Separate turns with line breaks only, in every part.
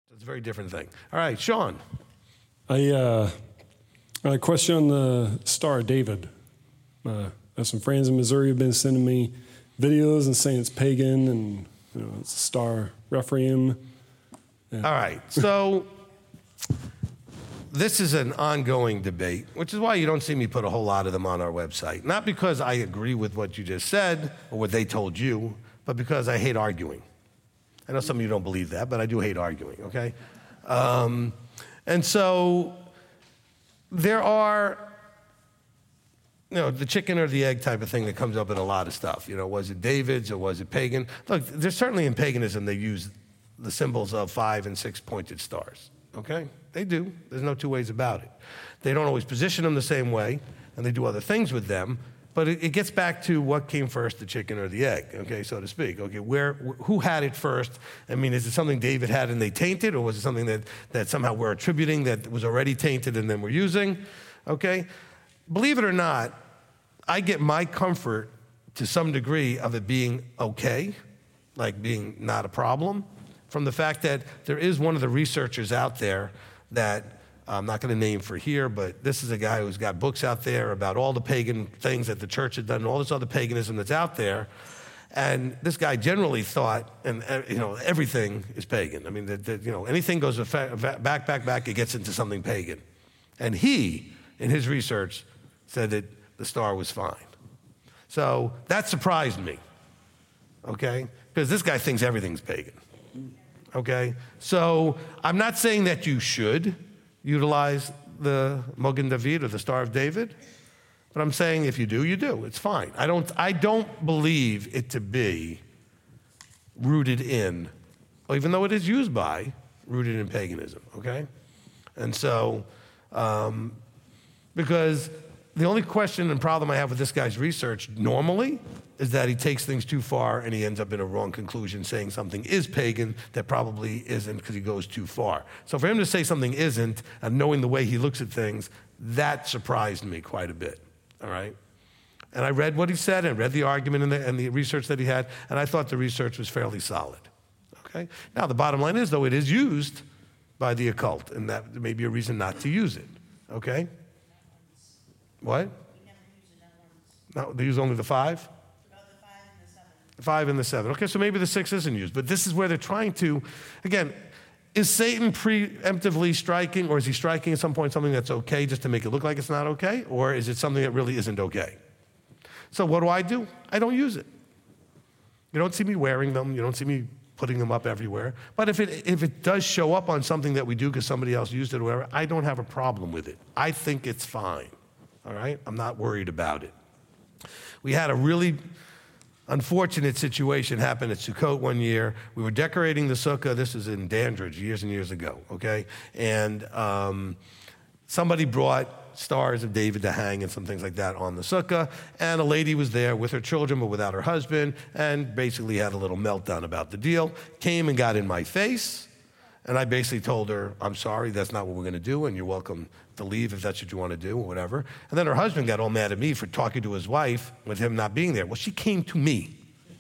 It's a very different thing. All right, Sean.
I a question on the Star of David. I have some friends in Missouri who've been sending me videos and saying it's pagan and it's a star requiem.
Yeah. All right, so this is an ongoing debate, which is why you don't see me put a whole lot of them on our website. Not because I agree with what you just said or what they told you, but because I hate arguing. I know some of you don't believe that, but I do hate arguing, okay? And so there are, the chicken or the egg type of thing that comes up in a lot of stuff. Was it David's or was it pagan? Look, there's certainly in paganism they use the symbols of 5 and 6 pointed stars, okay? They do. There's no two ways about it. They don't always position them the same way, and they do other things with them, but it gets back to what came first, the chicken or the egg, okay, so to speak. Okay, who had it first? I mean, is it something David had and they tainted, or was it something that somehow we're attributing that was already tainted and then we're using? Okay? Believe it or not, I get my comfort to some degree of it being okay, like being not a problem, from the fact that there is one of the researchers out there that I'm not going to name for here, but this is a guy who's got books out there about all the pagan things that the church had done, all this other paganism that's out there. And this guy generally thought, and everything is pagan. I mean, anything goes back, it gets into something pagan. And he, in his research, said that the star was fine. So that surprised me, okay? Because this guy thinks everything's pagan, okay? So I'm not saying that you should utilize the Mogen David or the Star of David, but I'm saying if you do, you do. It's fine. I don't believe it to be rooted in, even though it is used by, rooted in paganism, okay? And so, because the only question and problem I have with this guy's research normally is that he takes things too far and he ends up in a wrong conclusion saying something is pagan that probably isn't because he goes too far. So for him to say something isn't, and knowing the way he looks at things, that surprised me quite a bit, all right? And I read what he said and read the argument and the research that he had, and I thought the research was fairly solid, okay? Now, the bottom line is, though, it is used by the occult, and that may be a reason not to use it, okay? What? No, they use only the 5? The 5 and the 7. Okay, so maybe the 6 isn't used, but this is where they're trying to, again, is Satan preemptively striking, or is he striking at some point something that's okay just to make it look like it's not okay, or is it something that really isn't okay? So what do? I don't use it. You don't see me wearing them. You don't see me putting them up everywhere. But if it does show up on something that we do because somebody else used it or whatever, I don't have a problem with it. I think it's fine, all right? I'm not worried about it. We had a really unfortunate situation happened at Sukkot one year. We were decorating the sukkah. This is in Dandridge years and years ago, okay? And somebody brought stars of David to hang and some things like that on the sukkah, and a lady was there with her children but without her husband and basically had a little meltdown about the deal, came and got in my face, and I basically told her, I'm sorry, that's not what we're going to do, and you're welcome to leave if that's what you want to do or whatever. And then her husband got all mad at me for talking to his wife with him not being there. Well, she came to me,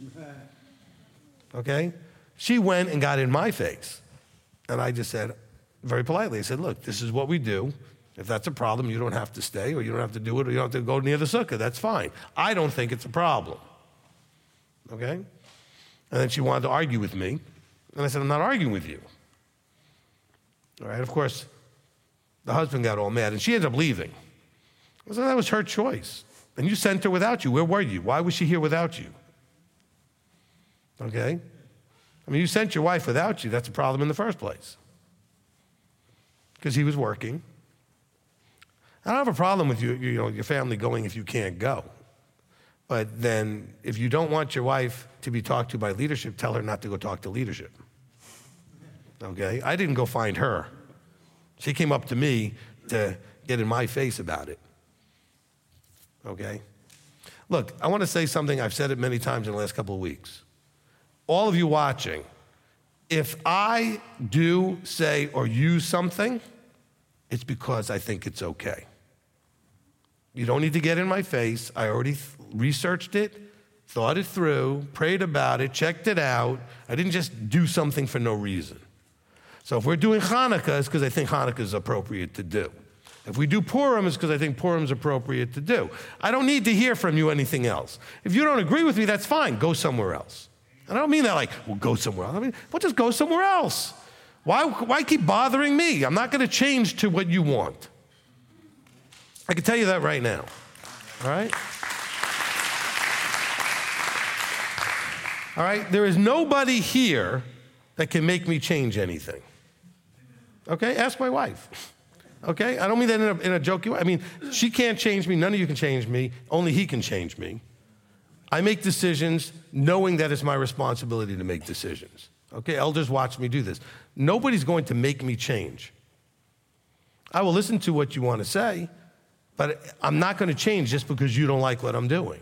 okay? She went and got in my face. And I just said, very politely, I said, look, this is what we do. If that's a problem, you don't have to stay, or you don't have to do it, or you don't have to go near the sukkah. That's fine. I don't think it's a problem, okay? And then she wanted to argue with me. And I said, I'm not arguing with you. All right, of course, the husband got all mad, and she ended up leaving. I said, that was her choice. And you sent her without you. Where were you? Why was she here without you? Okay? I mean, you sent your wife without you. That's a problem in the first place. Because he was working. I don't have a problem with your family going if you can't go. But then if you don't want your wife to be talked to by leadership, tell her not to go talk to leadership. Okay? I didn't go find her. She came up to me to get in my face about it. Okay? Look, I want to say something. I've said it many times in the last couple of weeks. All of you watching, if I do, say, or use something, it's because I think it's okay. You don't need to get in my face. I already researched it, thought it through, prayed about it, checked it out. I didn't just do something for no reason. So if we're doing Hanukkah, it's because I think Hanukkah is appropriate to do. If we do Purim, it's because I think Purim is appropriate to do. I don't need to hear from you anything else. If you don't agree with me, that's fine. Go somewhere else. And I don't mean that like, well, go somewhere else. I mean, well, just go somewhere else. Why keep bothering me? I'm not going to change to what you want. I can tell you that right now. All right? All right? There is nobody here that can make me change anything. Okay? Ask my wife. Okay? I don't mean that in a jokey way. I mean, she can't change me. None of you can change me. Only he can change me. I make decisions knowing that it's my responsibility to make decisions. Okay? Elders watch me do this. Nobody's going to make me change. I will listen to what you want to say, but I'm not going to change just because you don't like what I'm doing.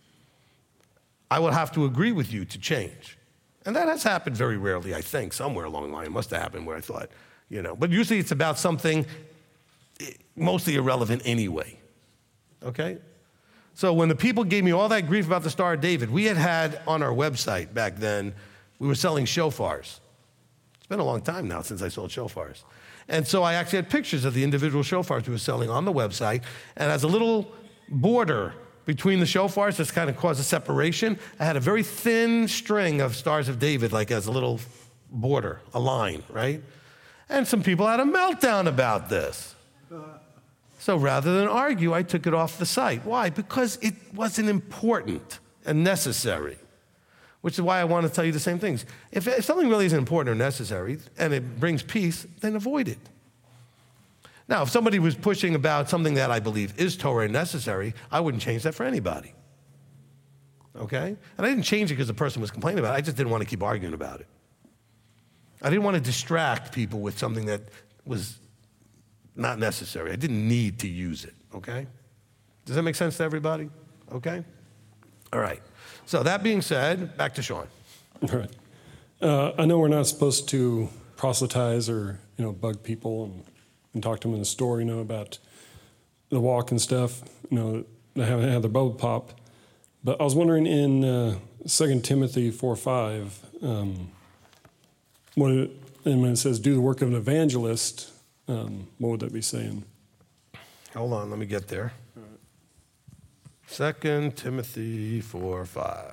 I will have to agree with you to change. And that has happened very rarely, I think. Somewhere along the line, it must have happened where I thought, But usually it's about something mostly irrelevant anyway. Okay? So when the people gave me all that grief about the Star of David, we had on our website back then, we were selling shofars. It's been a long time now since I sold shofars. And so I actually had pictures of the individual shofars we were selling on the website. And as a little border between the shofars, just kind of caused a separation, I had a very thin string of Stars of David, like as a little border, a line, right? And some people had a meltdown about this. So rather than argue, I took it off the site. Why? Because it wasn't important and necessary, which is why I want to tell you the same things. If something really isn't important or necessary and it brings peace, then avoid it. Now, if somebody was pushing about something that I believe is Torah and necessary, I wouldn't change that for anybody. Okay? And I didn't change it because the person was complaining about it. I just didn't want to keep arguing about it. I didn't want to distract people with something that was not necessary. I didn't need to use it, okay? Does that make sense to everybody? Okay? All right. So that being said, back to Sean.
All right. I know we're not supposed to proselytize or, bug people and talk to them in the store, about the walk and stuff. They haven't had their bubble pop. But I was wondering in 2 Timothy 4:5, when it says do the work of an evangelist, what would that be saying?
Hold on, let me get there. 2 Timothy 4:5.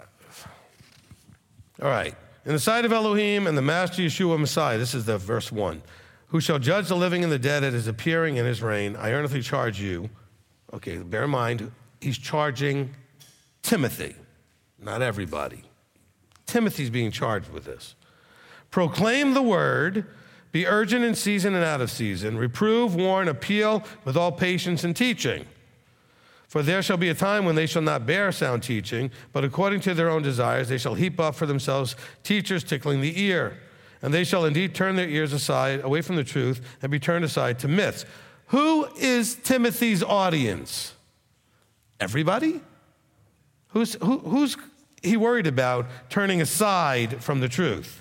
All right. In the sight of Elohim and the Master Yeshua Messiah, this is the verse 1, who shall judge the living and the dead at his appearing in his reign, I earnestly charge you. Okay, bear in mind, he's charging Timothy, not everybody. Timothy's being charged with this. Proclaim the word, be urgent in season and out of season, reprove, warn, appeal with all patience and teaching. For there shall be a time when they shall not bear sound teaching, but according to their own desires they shall heap up for themselves teachers tickling the ear. And they shall indeed turn their ears aside, away from the truth, and be turned aside to myths. Who is Timothy's audience? Everybody? Who's he worried about turning aside from the truth?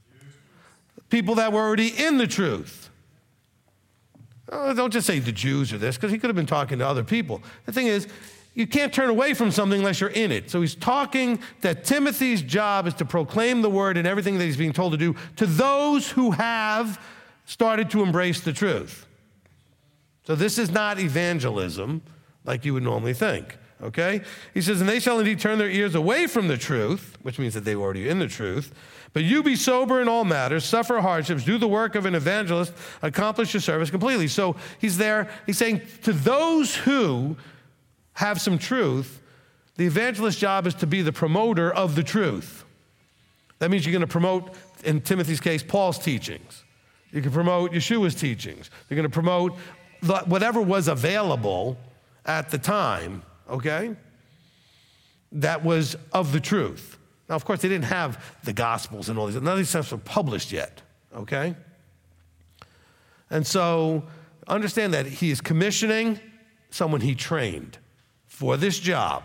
People that were already in the truth. Don't just say the Jews or this, because he could have been talking to other people. The thing is, you can't turn away from something unless you're in it. So he's talking that Timothy's job is to proclaim the word and everything that he's being told to do to those who have started to embrace the truth. So this is not evangelism like you would normally think, okay? He says, and they shall indeed turn their ears away from the truth, which means that they were already in the truth. But you be sober in all matters, suffer hardships, do the work of an evangelist, accomplish your service completely. So he's saying to those who have some truth, the evangelist's job is to be the promoter of the truth. That means you're going to promote, in Timothy's case, Paul's teachings. You can promote Yeshua's teachings. You're going to promote whatever was available at the time, okay, that was of the truth. Now, of course, they didn't have the Gospels and all these. None of these stuff were published yet, okay? And so understand that he is commissioning someone he trained for this job.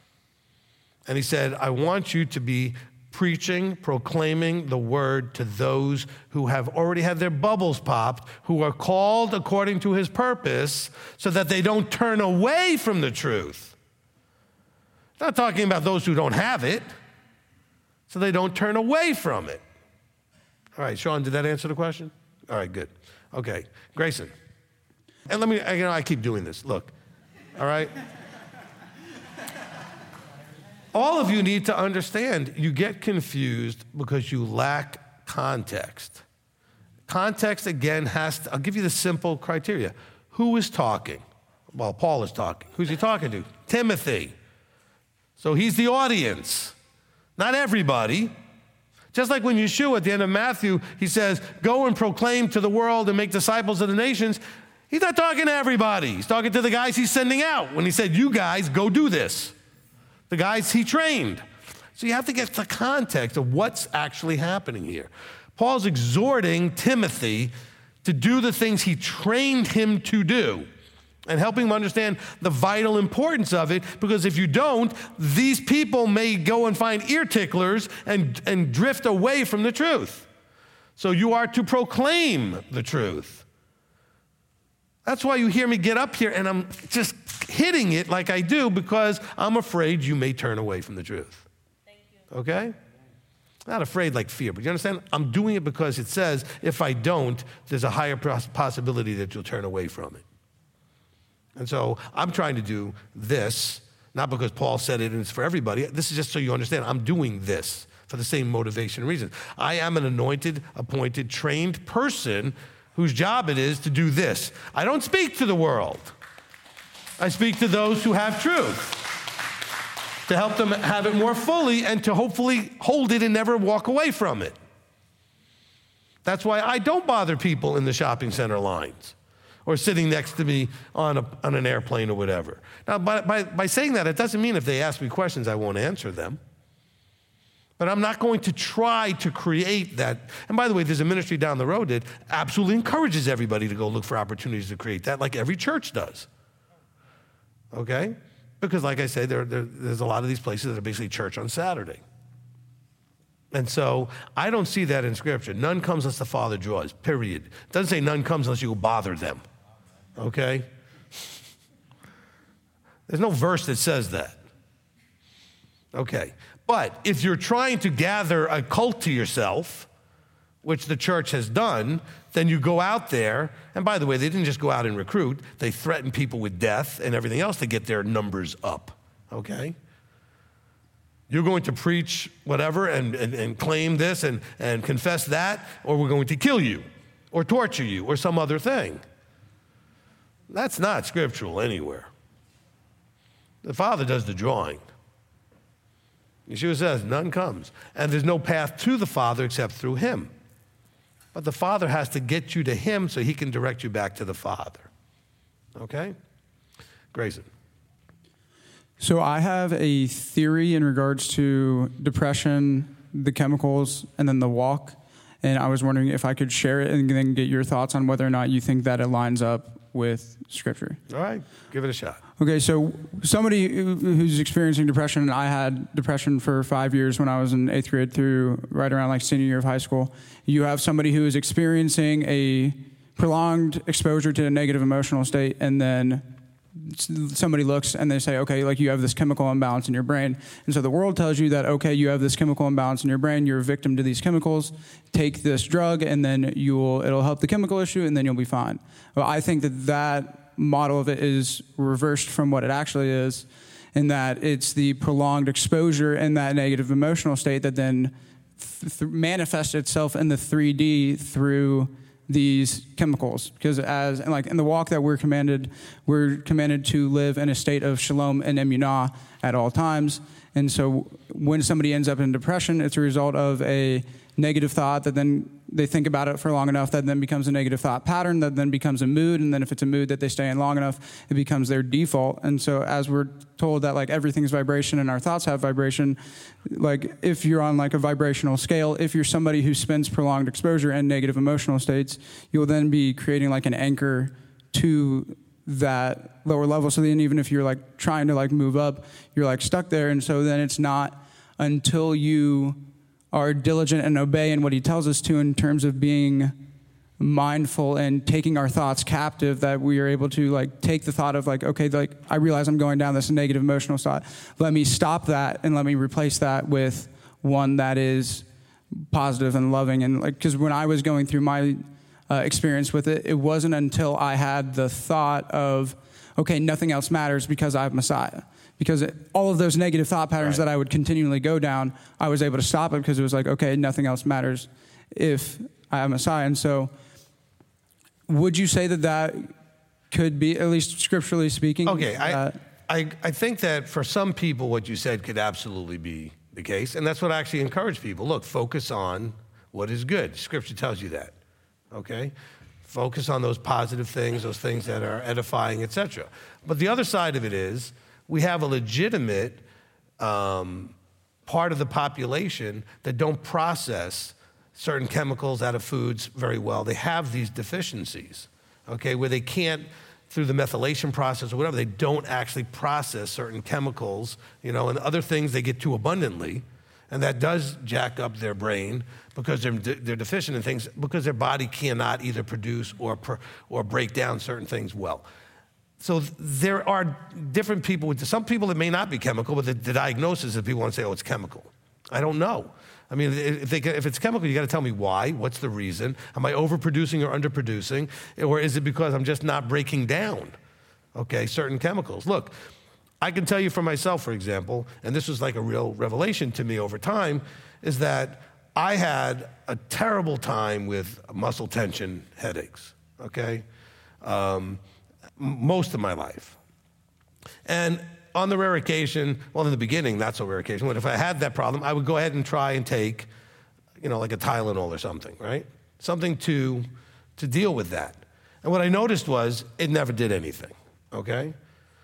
And he said, I want you to be preaching, proclaiming the word to those who have already had their bubbles popped, who are called according to his purpose, so that they don't turn away from the truth. He's not talking about those who don't have it, so they don't turn away from it. All right, Sean, did that answer the question? All right, good. Okay, Grayson. And let me, I keep doing this. Look, all right? All of you need to understand, you get confused because you lack context. Context, again, I'll give you the simple criteria. Who is talking? Well, Paul is talking. Who's he talking to? Timothy. So he's the audience, not everybody. Just like when Yeshua at the end of Matthew, he says, go and proclaim to the world and make disciples of the nations. He's not talking to everybody. He's talking to the guys he's sending out when he said, you guys go do this. The guys he trained. So you have to get the context of what's actually happening here. Paul's exhorting Timothy to do the things he trained him to do and helping him understand the vital importance of it, because if you don't, these people may go and find ear ticklers and drift away from the truth. So you are to proclaim the truth. That's why you hear me get up here and I'm just hitting it like I do, because I'm afraid you may turn away from the truth.
Thank you.
Okay? Not afraid like fear, but you understand? I'm doing it because it says if I don't, there's a higher possibility that you'll turn away from it. And so I'm trying to do this, not because Paul said it and it's for everybody. This is just so you understand I'm doing this for the same motivation and reason. I am an anointed, appointed, trained person whose job it is to do this. I don't speak to the world. I speak to those who have truth, to help them have it more fully and to hopefully hold it and never walk away from it. That's why I don't bother people in the shopping center lines or sitting next to me on an airplane or whatever. Now, by saying that, it doesn't mean if they ask me questions, I won't answer them. But I'm not going to try to create that. And by the way, there's a ministry down the road that absolutely encourages everybody to go look for opportunities to create that, like every church does. Okay? Because like I said, there's a lot of these places that are basically church on Saturday. And so I don't see that in Scripture. None comes unless the Father draws, period. It doesn't say none comes unless you go bother them. Okay? There's no verse that says that. Okay. But if you're trying to gather a cult to yourself, which the church has done, then you go out there, and by the way, they didn't just go out and recruit, they threatened people with death and everything else to get their numbers up, okay? You're going to preach whatever and claim this and confess that, or we're going to kill you or torture you or some other thing. That's not scriptural anywhere. The Father does the drawing. Yeshua says, none comes. And there's no path to the Father except through him. But the Father has to get you to him so he can direct you back to the Father. Okay? Grayson.
So I have a theory in regards to depression, the chemicals, and then the walk. And I was wondering if I could share it and then get your thoughts on whether or not you think that it lines up with Scripture.
All right, give it a shot.
Okay, so somebody who's experiencing depression, and I had depression for 5 years when I was in 8th grade through right around like senior year of high school. You have somebody who is experiencing a prolonged exposure to a negative emotional state, and then somebody looks and they say, okay, like you have this chemical imbalance in your brain. And so the world tells you that, okay, you have this chemical imbalance in your brain, you're a victim to these chemicals, take this drug and then it'll help the chemical issue and then you'll be fine. Well, I think that model of it is reversed from what it actually is, in that it's the prolonged exposure in that negative emotional state that then manifests itself in the 3D through these chemicals. Because in the walk that we're commanded to live in a state of shalom and emunah at all times. And so when somebody ends up in depression, it's a result of a negative thought that then they think about it for long enough that then becomes a negative thought pattern that then becomes a mood. And then if it's a mood that they stay in long enough, it becomes their default. And so as we're told that like everything's vibration and our thoughts have vibration, like if you're on like a vibrational scale, if you're somebody who spends prolonged exposure and negative emotional states, you'll then be creating like an anchor to that lower level. So then even if you're like trying to like move up, you're like stuck there. And so then it's not until you are diligent and obey in what he tells us to in terms of being mindful and taking our thoughts captive that we are able to like take the thought of like, okay, like I realize I'm going down this negative emotional thought. Let me stop that and let me replace that with one that is positive and loving. And like, because when I was going through my experience with it. It wasn't until I had the thought of, okay, nothing else matters because I have Messiah. Because all of those negative thought patterns that I would continually go down, I was able to stop it because it was like, okay, nothing else matters if I have Messiah. And so would you say that could be, at least scripturally speaking?
Okay, I think that for some people what you said could absolutely be the case, and that's what I actually encourage people. Look, focus on what is good. Scripture tells you that, okay? Focus on those positive things, those things that are edifying, etc. But the other side of it is we have a legitimate part of the population that don't process certain chemicals out of foods very well. They have these deficiencies, okay, where they can't, through the methylation process or whatever, they don't actually process certain chemicals, and other things they get too abundantly, and that does jack up their brain because they're deficient in things because their body cannot either produce or break down certain things well. So there are different people. Some people it may not be chemical, but the diagnosis is people want to say, oh, it's chemical. I don't know. I mean, if it's chemical, you got to tell me why. What's the reason? Am I overproducing or underproducing? Or is it because I'm just not breaking down, okay, certain chemicals? Look, I can tell you for myself, for example, and this was like a real revelation to me over time, is that I had a terrible time with muscle tension headaches, okay, most of my life. And on the rare occasion, well, in the beginning, not so rare occasion, but if I had that problem, I would go ahead and try and take, like a Tylenol or something, right? Something to deal with that. And what I noticed was it never did anything, okay?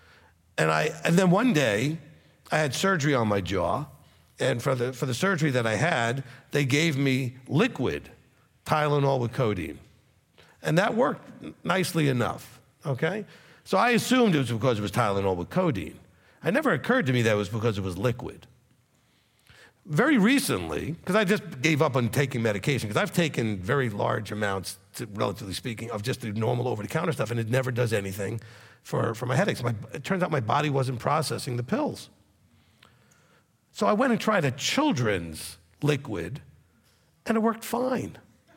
And then one day, I had surgery on my jaw, and for the surgery that I had, they gave me liquid Tylenol with codeine. And that worked nicely enough, okay? So I assumed it was because it was Tylenol with codeine. It never occurred to me that it was because it was liquid. Very recently, because I just gave up on taking medication, because I've taken very large amounts, relatively speaking, of just the normal over-the-counter stuff, and it never does anything for my headaches. It turns out my body wasn't processing the pills. So I went and tried a children's liquid, and it worked fine.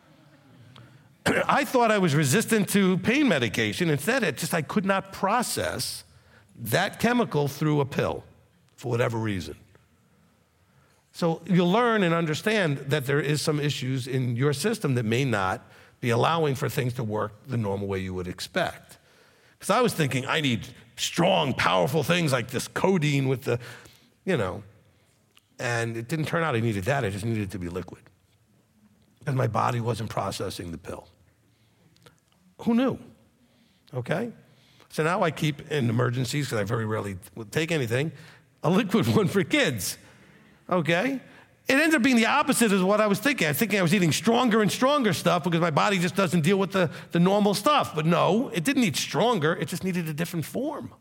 I thought I was resistant to pain medication. Instead, I could not process that chemical through a pill for whatever reason. So you'll learn and understand that there is some issues in your system that may not be allowing for things to work the normal way you would expect. Because I was thinking I need strong, powerful things like this codeine with the, and it didn't turn out I needed that. I just needed it to be liquid. And my body wasn't processing the pill. Who knew? Okay? So now I keep, in emergencies, because I very rarely take anything, a liquid one for kids, okay? It ends up being the opposite of what I was thinking. I was thinking I was eating stronger and stronger stuff because my body just doesn't deal with the normal stuff. But no, it didn't need stronger. It just needed a different form.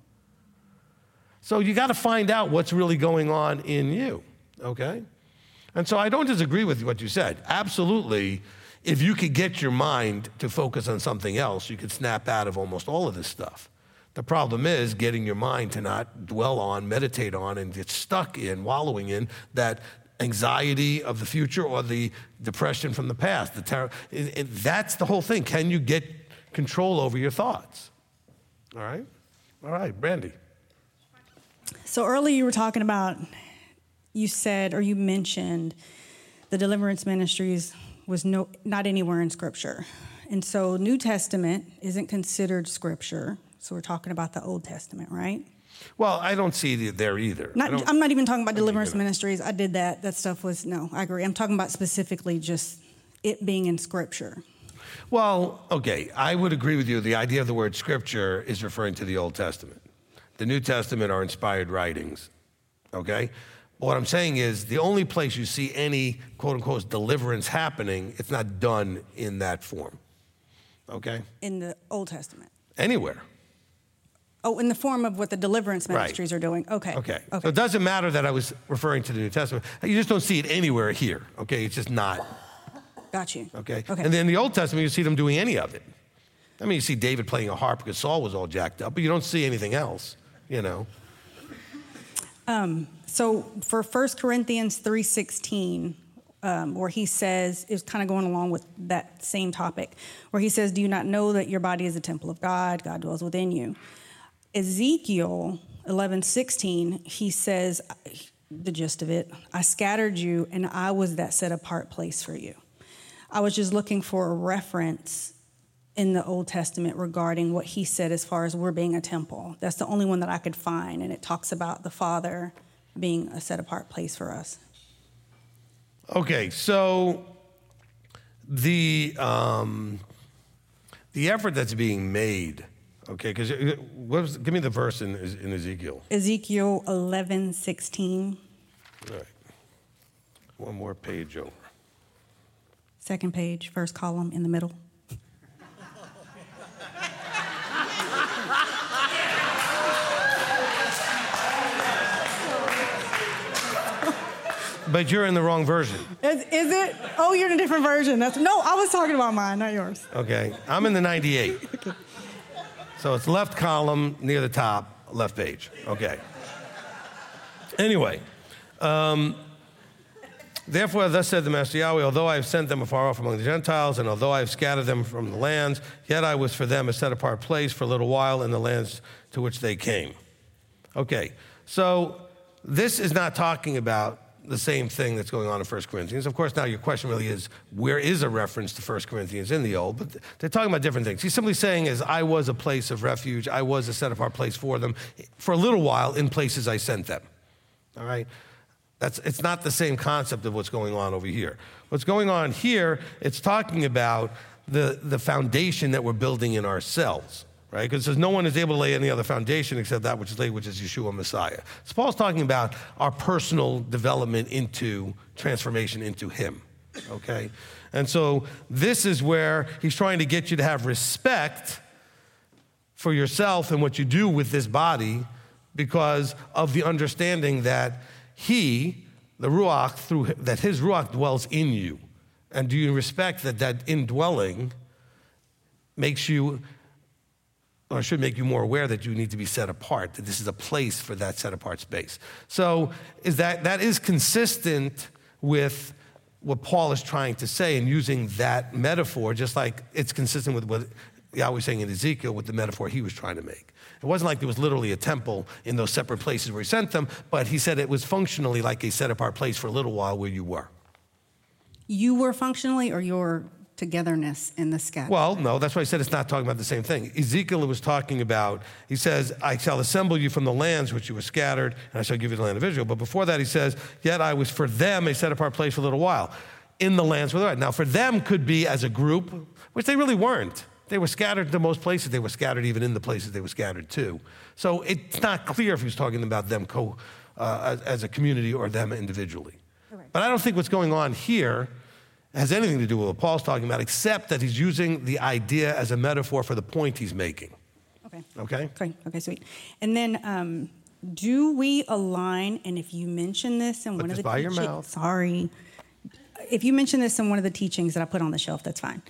So you got to find out what's really going on in you, okay? And so I don't disagree with what you said. Absolutely, if you could get your mind to focus on something else, you could snap out of almost all of this stuff. The problem is getting your mind to not dwell on, meditate on, and get stuck in, wallowing in that anxiety of the future or the depression from the past. That's the whole thing. Can you get control over your thoughts? All right? All right, Brandy.
So earlier you were talking about, you said, or you mentioned, the deliverance ministries was not anywhere in Scripture. And so New Testament isn't considered Scripture. So we're talking about the Old Testament, right?
Well, I don't see it there either.
I'm not even talking about deliverance ministries. I did that. That stuff was, no, I agree. I'm talking about specifically just it being in Scripture.
Well, okay, I would agree with you. The idea of the word Scripture is referring to the Old Testament. The New Testament are inspired writings, okay? But what I'm saying is the only place you see any, quote-unquote, deliverance happening, it's not done in that form, okay?
In the Old Testament?
Anywhere.
Oh, in the form of what the deliverance ministries are doing. Okay.
Okay. So it doesn't matter that I was referring to the New Testament. You just don't see it anywhere here, okay? It's just not.
Got you.
Okay? And then in the Old Testament, you see them doing any of it. I mean, you see David playing a harp because Saul was all jacked up, but you don't see anything else,
So for 1 Corinthians 3:16, where he says, it was kind of going along with that same topic, where he says, do you not know that your body is a temple of God? God dwells within you. Ezekiel 11:16, he says, the gist of it, I scattered you and I was that set apart place for you. I was just looking for a reference in the Old Testament regarding what he said as far as we're being a temple. That's the only one that I could find, and it talks about the Father being a set apart place for us.
Okay, so the effort that's being made, okay, because give me the verse in Ezekiel.
Ezekiel 11:16.
All right. One more page over.
Second page, first column in the middle.
But you're in the wrong version.
Is it? Oh, you're in a different version. No, I was talking about mine, not yours.
Okay, I'm in the 98. So it's left column near the top, left page. Okay. Anyway, therefore, thus said the Master Yahweh, although I have sent them afar off among the Gentiles, and although I have scattered them from the lands, yet I was for them a set apart place for a little while in the lands to which they came. Okay, so this is not talking about the same thing that's going on in 1 Corinthians. Of course, now your question really is, where is a reference to 1 Corinthians in the Old? But they're talking about different things. He's simply saying is, I was a place of refuge. I was a set-apart place for them for a little while in places I sent them. All right? It's not the same concept of what's going on over here. What's going on here, it's talking about the foundation that we're building in ourselves. Right? Because it says no one is able to lay any other foundation except that which is laid, which is Yeshua Messiah. So Paul's talking about our personal development into transformation into him, okay? And so this is where he's trying to get you to have respect for yourself and what you do with this body because of the understanding that he, the Ruach, that his Ruach dwells in you. And do you respect that indwelling makes you, or should make you more aware that you need to be set apart, that this is a place for that set apart space. So that is consistent with what Paul is trying to say and using that metaphor, just like it's consistent with what Yahweh was saying in Ezekiel with the metaphor he was trying to make. It wasn't like there was literally a temple in those separate places where he sent them, but he said it was functionally like a set apart place for a little while where you were.
You were functionally, or your togetherness in the scatter?
Well, no, that's why I said it's not talking about the same thing. Ezekiel was talking about, he says, I shall assemble you from the lands which you were scattered, and I shall give you the land of Israel. But before that, he says, yet I was for them a set-apart place for a little while in the lands where they were. Now, for them could be as a group, which they really weren't. They were scattered to most places. They were scattered even in the places they were scattered to. So it's not clear if he was talking about them as a community or them individually.
Okay.
But I don't think what's going on here has anything to do with what Paul's talking about, except that he's using the idea as a metaphor for the point he's making. Okay?
Okay, sweet. And then do we align, and if you mention this in one of the
by your
teachings,
mouth.
Sorry. If you mention this in one of the teachings that I put on the shelf, that's fine.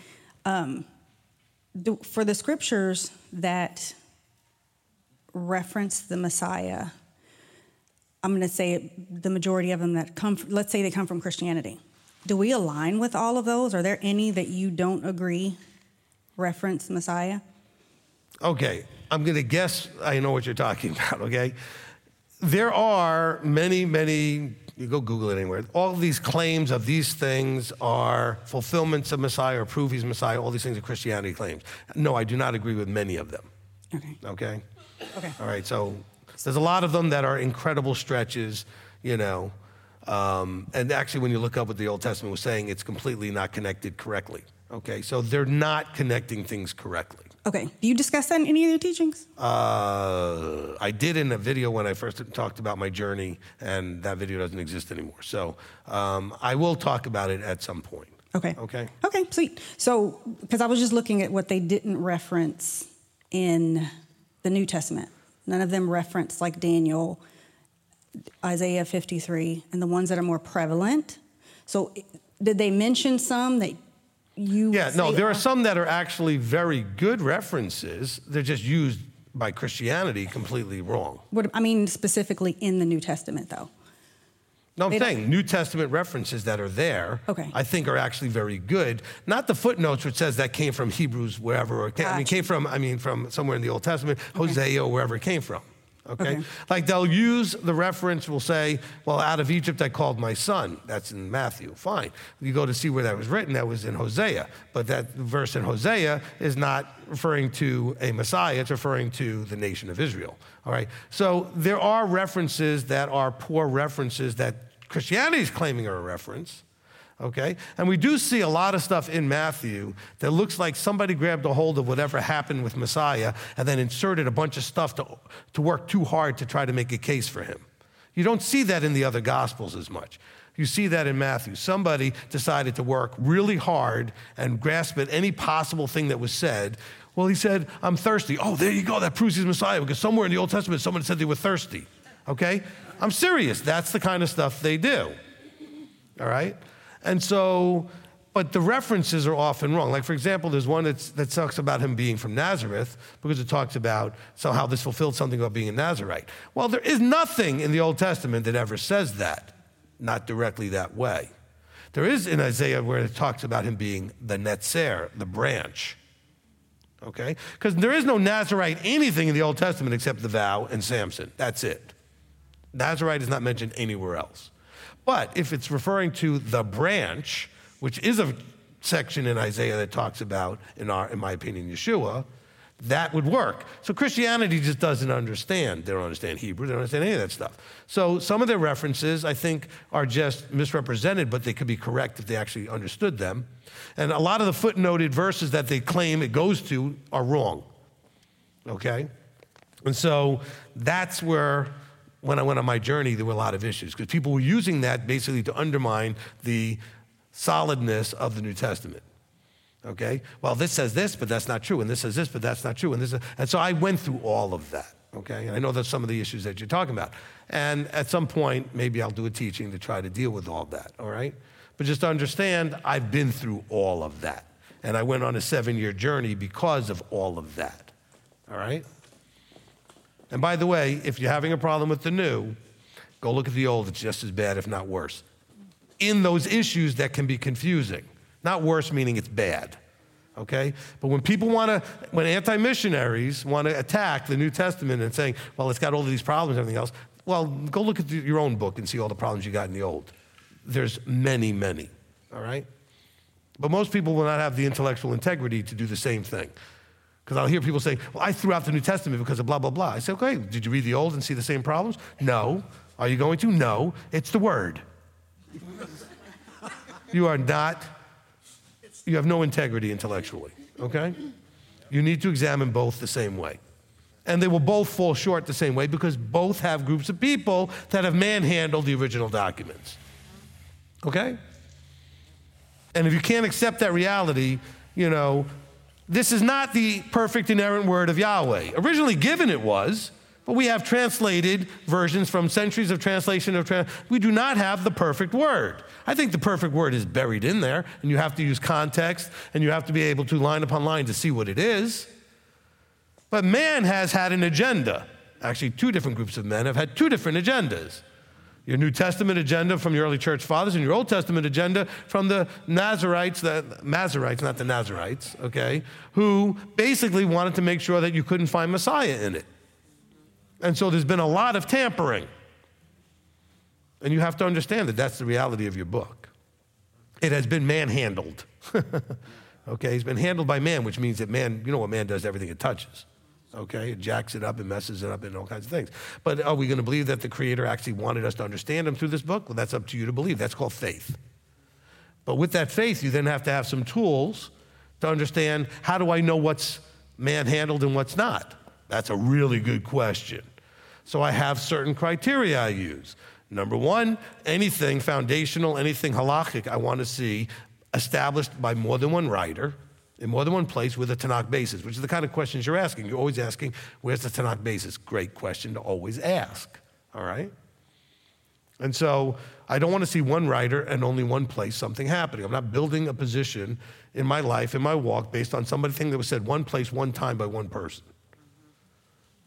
For the scriptures that reference the Messiah, I'm going to say the majority of them that come, let's say they come from Christianity. Do we align with all of those? Are there any that you don't agree reference Messiah?
Okay, I'm going to guess I know what you're talking about, okay? There are many, you go Google it anywhere, all these claims of these things are fulfillments of Messiah or prove he's Messiah, all these things that Christianity claims. No, I do not agree with many of them. Okay? All right, so there's a lot of them that are incredible stretches, you know, and actually when you look up what the Old Testament was saying, it's completely not connected correctly. Okay, so they're not connecting things correctly.
Okay, do you discuss that in any of your teachings?
I did in a video when I first talked about my journey, and that video doesn't exist anymore. So I will talk about it at some point.
Okay.
Okay?
Okay, sweet. So, because I was just looking at what they didn't reference in the New Testament. None of them reference like Daniel, Isaiah 53, and the ones that are more prevalent. So did they mention some that you
there are some that are actually very good references. They're just used by Christianity completely wrong.
What, I mean specifically in the New Testament, though.
No, I'm saying New Testament references that are there, I think are actually very good. Not the footnotes which says that came from Hebrews, wherever, or came from somewhere in the Old Testament, Hosea, or wherever it came from. Okay? Like they'll use the reference, will say, well, out of Egypt I called my son. That's in Matthew. Fine. You go to see where that was written, that was in Hosea. But that verse in Hosea is not referring to a Messiah, it's referring to the nation of Israel. All right? So there are references that are poor references that Christianity is claiming are a reference. Okay? And we do see a lot of stuff in Matthew that looks like somebody grabbed a hold of whatever happened with Messiah and then inserted a bunch of stuff to work too hard to try to make a case for him. You don't see that in the other Gospels as much. You see that in Matthew. Somebody decided to work really hard and grasp at any possible thing that was said. Well, he said, I'm thirsty. Oh, there you go. That proves he's Messiah, because somewhere in the Old Testament someone said they were thirsty. Okay? I'm serious. That's the kind of stuff they do. All right? And so, but the references are often wrong. Like, for example, there's one that talks about him being from Nazareth because it talks about somehow this fulfilled something about being a Nazarite. Well, there is nothing in the Old Testament that ever says that, not directly that way. There is in Isaiah where it talks about him being the Netzer, the branch. Okay? Because there is no Nazarite anything in the Old Testament except the vow and Samson. That's it. Nazarite is not mentioned anywhere else. But if it's referring to the branch, which is a section in Isaiah that talks about, in my opinion, Yeshua, that would work. So Christianity just doesn't understand. They don't understand Hebrew. They don't understand any of that stuff. So some of their references, I think, are just misrepresented, but they could be correct if they actually understood them. And a lot of the footnoted verses that they claim it goes to are wrong. Okay? And so that's where, when I went on my journey, there were a lot of issues because people were using that basically to undermine the solidness of the New Testament. Okay? Well, this says this, but that's not true, and this says this, but that's not true, and so I went through all of that. Okay? And I know that's some of the issues that you're talking about. And at some point, maybe I'll do a teaching to try to deal with all that, all right? But just to understand, I've been through all of that. And I went on a 7-year journey because of all of that, all right? And by the way, if you're having a problem with the new, go look at the old. It's just as bad, if not worse. In those issues that can be confusing. Not worse meaning it's bad, okay? But when anti-missionaries want to attack the New Testament and saying, well, it's got all of these problems and everything else, well, go look at your own book and see all the problems you got in the old. There's many, many, all right? But most people will not have the intellectual integrity to do the same thing. Because I'll hear people say, well, I threw out the New Testament because of blah, blah, blah. I say, okay, did you read the Old and see the same problems? No. Are you going to? No. It's the Word. You have no integrity intellectually, okay? You need to examine both the same way. And they will both fall short the same way because both have groups of people that have manhandled the original documents, okay? And if you can't accept that reality, this is not the perfect inerrant word of Yahweh. Originally given it was, but we have translated versions from centuries of translation we do not have the perfect word. I think the perfect word is buried in there, and you have to use context, and you have to be able to line upon line to see what it is. But man has had an agenda. Actually, 2 different groups of men have had 2 different agendas. Your New Testament agenda from your early church fathers and your Old Testament agenda from the Nazarites, not the Nazarites, okay, who basically wanted to make sure that you couldn't find Messiah in it. And so there's been a lot of tampering. And you have to understand that that's the reality of your book. It has been manhandled. Okay, it's been handled by man, which means that man, you know what man does, everything it touches. Okay, it jacks it up and messes it up and all kinds of things. But are we going to believe that the Creator actually wanted us to understand him through this book? Well, that's up to you to believe. That's called faith. But with that faith, you then have to have some tools to understand, how do I know what's manhandled and what's not? That's a really good question. So I have certain criteria I use. Number 1, anything foundational, anything halakhic I want to see established by more than one writer, in more than one place with a Tanakh basis, which is the kind of questions you're asking. You're always asking, where's the Tanakh basis? Great question to always ask, all right? And so I don't want to see one writer and only one place something happening. I'm not building a position in my life, in my walk, based on something that was said one place, one time by one person.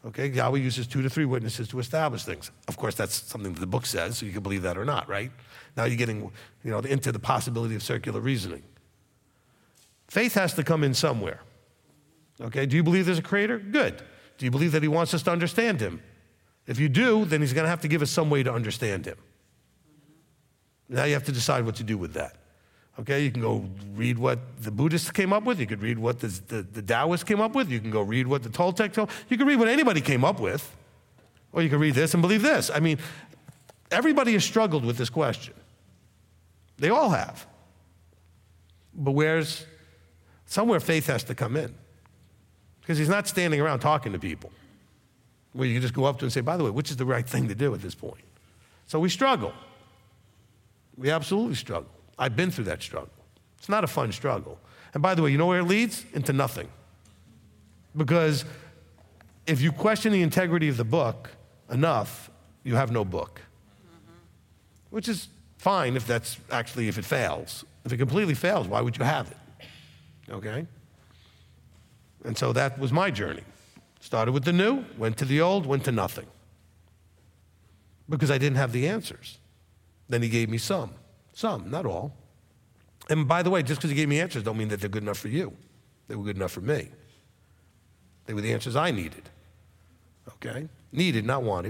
Okay, Yahweh uses 2 to 3 witnesses to establish things. Of course, that's something that the book says, so you can believe that or not, right? Now you're getting, into the possibility of circular reasoning. Faith has to come in somewhere. Okay, do you believe there's a creator? Good. Do you believe that he wants us to understand him? If you do, then he's going to have to give us some way to understand him. Now you have to decide what to do with that. Okay, you can go read what the Buddhists came up with. You could read what the Taoists came up with. You can go read what the Toltec told. You can read what anybody came up with. Or you can read this and believe this. I mean, everybody has struggled with this question. They all have. But somewhere faith has to come in. Because he's not standing around talking to people. Where you can just go up to and say, by the way, which is the right thing to do at this point? So we struggle. We absolutely struggle. I've been through that struggle. It's not a fun struggle. And by the way, you know where it leads? Into nothing. Because if you question the integrity of the book enough, you have no book. Which is fine if it fails. If it completely fails, why would you have it? Okay? And so that was my journey. Started with the new, went to the old, went to nothing. Because I didn't have the answers. Then he gave me some, not all. And by the way, just because he gave me answers don't mean that they're good enough for you. They were good enough for me. They were the answers I needed. Okay? Needed, not wanted.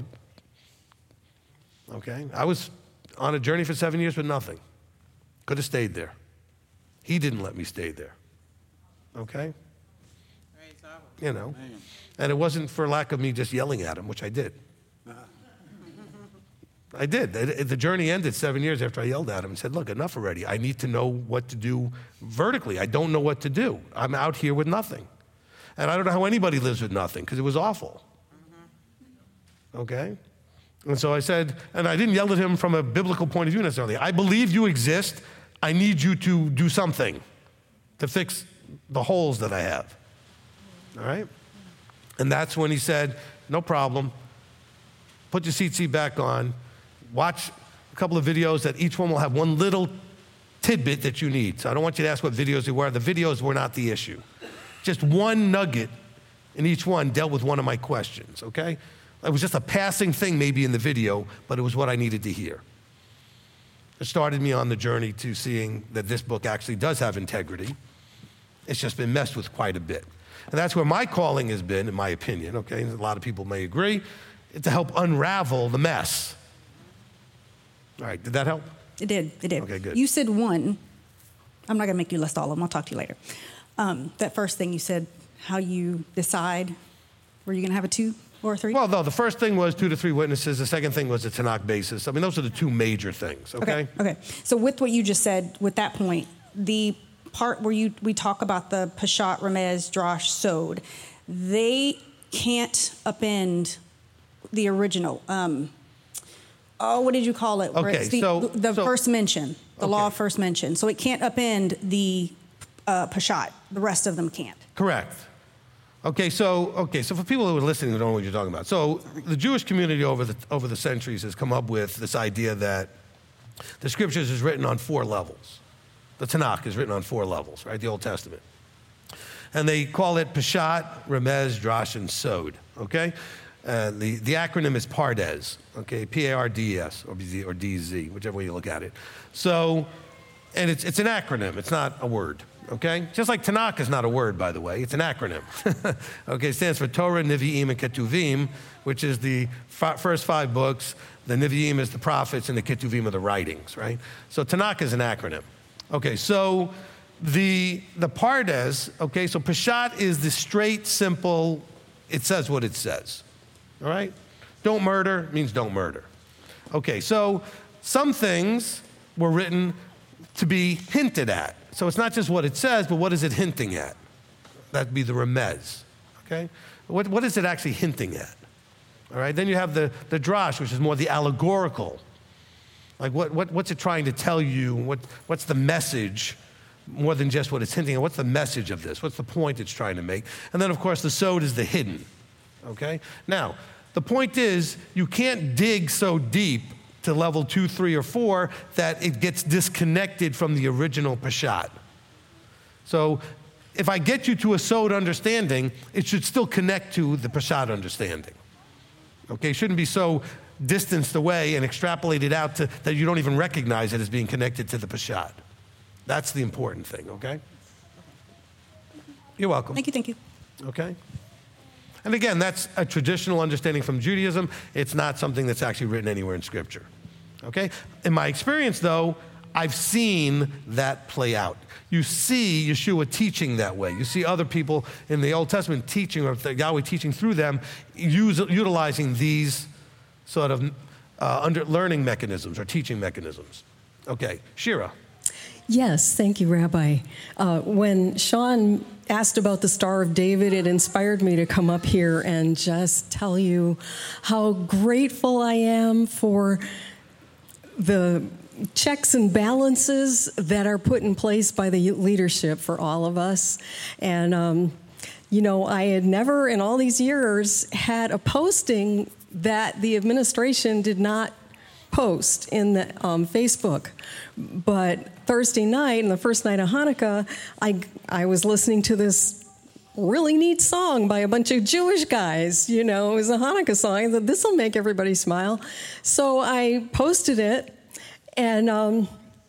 Okay? I was on a journey for 7 years with nothing. Could have stayed there. He didn't let me stay there. Okay? And it wasn't for lack of me just yelling at him, which I did. I did. The journey ended 7 years after I yelled at him and said, look, enough already. I need to know what to do vertically. I don't know what to do. I'm out here with nothing. And I don't know how anybody lives with nothing because it was awful. Okay? And so I said, and I didn't yell at him from a biblical point of view necessarily. I believe you exist. I need you to do something to fix the holes that I have. All right? And that's when he said, no problem. Put your seat back on. Watch a couple of videos that each one will have one little tidbit that you need. So I don't want you to ask what videos they were. The videos were not the issue. Just one nugget in each one dealt with one of my questions, okay? It was just a passing thing maybe in the video, but it was what I needed to hear. It started me on the journey to seeing that this book actually does have integrity. It's just been messed with quite a bit. And that's where my calling has been, in my opinion, okay? A lot of people may agree, to help unravel the mess. All right, did that help?
It did.
Okay, good.
You said one. I'm not going to make you list all of them. I'll talk to you later. That first thing you said, how you decide, were you going to have a 2 or a 3?
Well, no, the first thing was 2 to 3 witnesses. The second thing was the Tanakh basis. I mean, those are the two major things, okay?
Okay. So with what you just said, with that point, the part where we talk about the Peshat, Remez, Drosh, Sod, they can't upend the original. What did you call it? Where
Okay,
it's the first mention, the law of first mention. So it can't upend the Peshat. The rest of them can't.
Correct. Okay, so for people who are listening who don't know what you're talking about, so the Jewish community over the centuries has come up with this idea that the Scriptures is written on 4 levels. The Tanakh is written on 4 levels, right? The Old Testament. And they call it Peshat, Remez, Drosh, and Sod, okay? The acronym is PARDES, okay? P-A-R-D-E-S, or D-Z, whichever way you look at it. So, and it's an acronym. It's not a word, okay? Just like Tanakh is not a word, by the way. It's an acronym. Okay, it stands for Torah, Nevi'im, and Ketuvim, which is the first 5 books. The Nevi'im is the prophets, and the Ketuvim are the writings, right? So Tanakh is an acronym. Okay, so the Pardes, okay, so Peshat is the straight, simple, it says what it says, all right? Don't murder means don't murder. Okay, so some things were written to be hinted at. So it's not just what it says, but what is it hinting at? That'd be the Remez, okay? What is it actually hinting at? All right, then you have the Drosh, which is more the allegorical. Like what's it trying to tell you? What's the message more than just what it's hinting at? What's the message of this? What's the point it's trying to make? And then, of course, the Sod is the hidden, okay? Now, the point is you can't dig so deep to level 2, 3, or 4 that it gets disconnected from the original Peshat. So if I get you to a Sod understanding, it should still connect to the Peshat understanding. Okay, it shouldn't be so distanced away and extrapolated out to, that you don't even recognize it as being connected to the Peshat. That's the important thing, okay? You're welcome.
Thank you.
Okay? And again, that's a traditional understanding from Judaism. It's not something that's actually written anywhere in Scripture. Okay? In my experience, though, I've seen that play out. You see Yeshua teaching that way. You see other people in the Old Testament teaching, or Yahweh teaching through them, utilizing these sort of learning mechanisms or teaching mechanisms. Okay, Shira.
Yes, thank you, Rabbi. When Sean asked about the Star of David, it inspired me to come up here and just tell you how grateful I am for the checks and balances that are put in place by the leadership for all of us. And, you know, I had never in all these years had a posting that the administration did not post in the Facebook. But Thursday night, and the first night of Hanukkah, I was listening to this really neat song by a bunch of Jewish guys. You know, it was a Hanukkah song. I thought, this will make everybody smile. So I posted it, and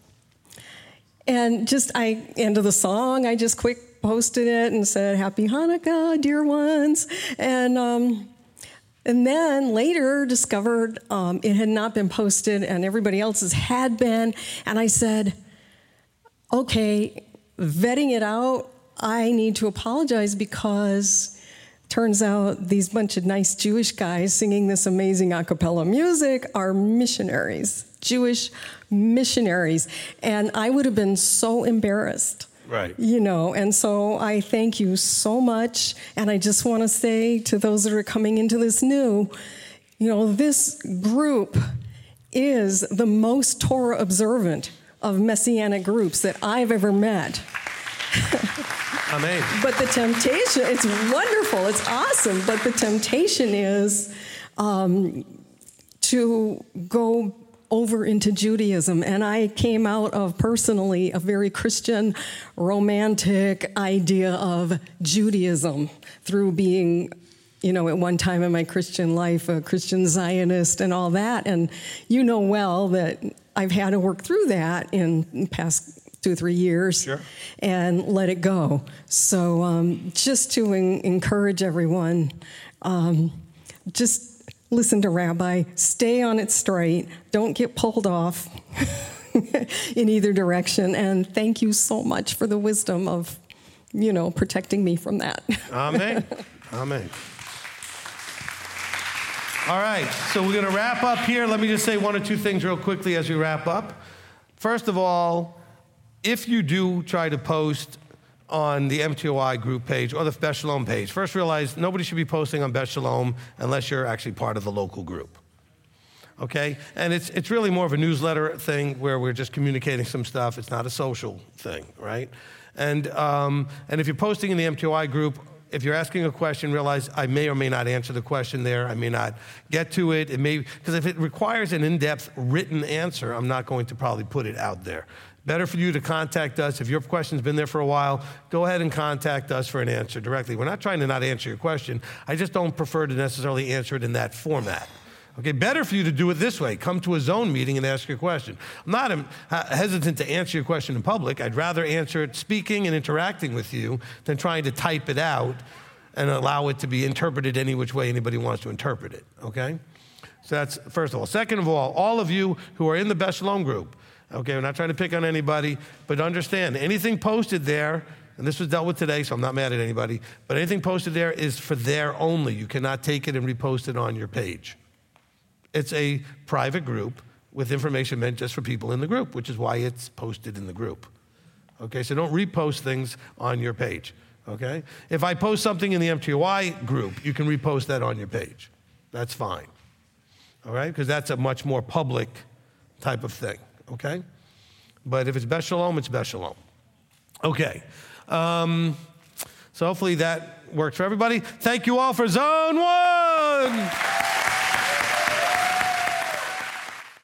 just end of the song, I just quick posted it and said, Happy Hanukkah, dear ones. And then later discovered it had not been posted and everybody else's had been. And I said, okay, vetting it out, I need to apologize because turns out these bunch of nice Jewish guys singing this amazing a cappella music are missionaries, Jewish missionaries. And I would have been so embarrassed.
Right.
You know, and so I thank you so much. And I just want to say to those that are coming into this new, you know, this group is the most Torah observant of Messianic groups that I've ever met.
Amen.
But the temptation, it's wonderful, it's awesome, but the temptation is to go over into Judaism. And I came out of personally a very Christian, romantic idea of Judaism through being, you know, at one time in my Christian life, a Christian Zionist and all that. And you know well that I've had to work through that in the past 2 or 3 years.
Sure.
And let it go. So just to encourage everyone, just listen to Rabbi, stay on it straight, don't get pulled off in either direction, and thank you so much for the wisdom of, you know, protecting me from that.
Amen. Amen. All right, so we're going to wrap up here. Let me just say 1 or 2 things real quickly as we wrap up. First of all, if you do try to post on the MTOI group page or the Beth Shalom page, first realize nobody should be posting on Beth Shalom unless you're actually part of the local group. Okay? And it's really more of a newsletter thing where we're just communicating some stuff. It's not a social thing, right? And if you're posting in the MTOI group, if you're asking a question, realize I may or may not answer the question there. I may not get to it. It may, because if it requires an in-depth written answer, I'm not going to probably put it out there. Better for you to contact us. If your question's been there for a while, go ahead and contact us for an answer directly. We're not trying to not answer your question. I just don't prefer to necessarily answer it in that format. Okay, better for you to do it this way. Come to a zone meeting and ask your question. I'm not hesitant to answer your question in public. I'd rather answer it speaking and interacting with you than trying to type it out and allow it to be interpreted any which way anybody wants to interpret it, okay? So that's first of all. Second of all of you who are in the Beth Shalom group, okay, we're not trying to pick on anybody, but understand, anything posted there, and this was dealt with today, so I'm not mad at anybody, but anything posted there is for there only. You cannot take it and repost it on your page. It's a private group with information meant just for people in the group, which is why it's posted in the group. Okay, so don't repost things on your page, okay? If I post something in the MTOI group, you can repost that on your page. That's fine, all right? Because that's a much more public type of thing. Okay? But if it's Beth Shalom, it's Beth Shalom. Okay. So hopefully that works for everybody. Thank you all for Zone 1.